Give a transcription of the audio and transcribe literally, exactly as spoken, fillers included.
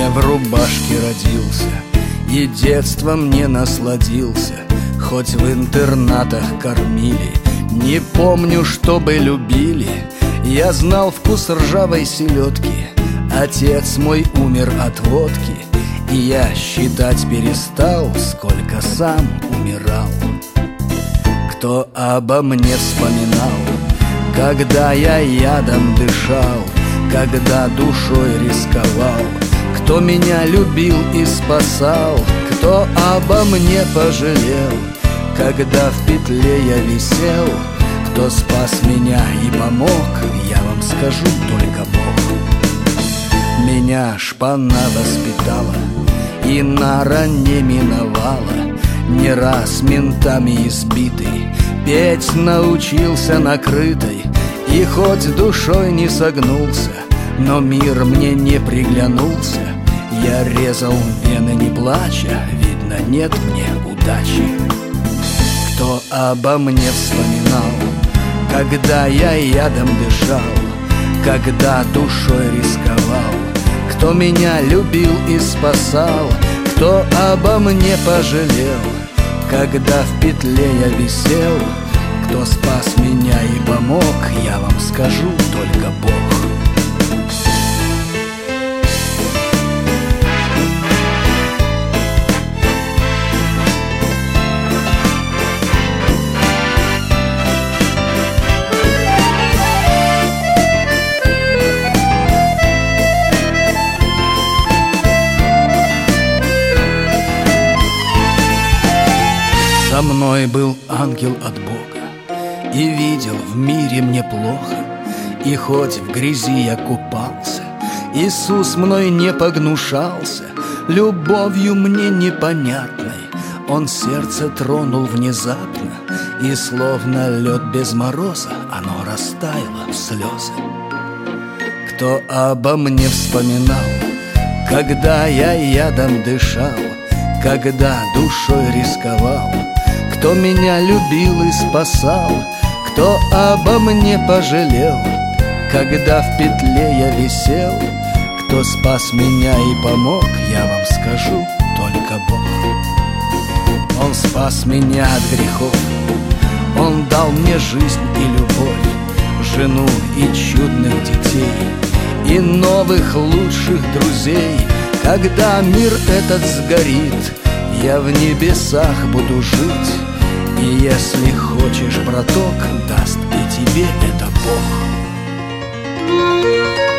в рубашке родился и детством не насладился, хоть в интернатах кормили. Не помню, чтобы любили. Я знал вкус ржавой селедки. Отец мой умер от водки, и я считать перестал, сколько сам умирал. Кто обо мне вспоминал, когда я ядом дышал, когда душой рисковал? Кто меня любил и спасал? Кто обо мне пожалел, когда в петле я висел? Кто спас меня и помог, я вам скажу, только Бог. Меня шпана воспитала и нара не миновала. Не раз ментами избитый, петь научился накрытой. И хоть душой не согнулся, но мир мне не приглянулся. Я резал вены не плача, видно, нет мне удачи. Кто обо мне вспоминал, когда я ядом дышал, когда душой рисковал? Кто меня любил и спасал? Кто обо мне пожалел, когда в петле я висел? Кто спас меня и помог, я вам скажу, только Бог. Со мной был ангел от Бога и видел в мире мне плохо. И хоть в грязи я купался, Иисус мной не погнушался. Любовью мне непонятной Он сердце тронул внезапно, и словно лед без мороза оно растаяло в слезы. Кто обо мне вспоминал, когда я ядом дышал, когда душой рисковал? Кто меня любил и спасал? Кто обо мне пожалел, когда в петле я висел? Кто спас меня и помог, я вам скажу, только Бог. Он спас меня от грехов, Он дал мне жизнь и любовь, жену и чудных детей, и новых лучших друзей. Когда мир этот сгорит, я в небесах буду жить, и если хочешь, браток, даст и тебе это Бог.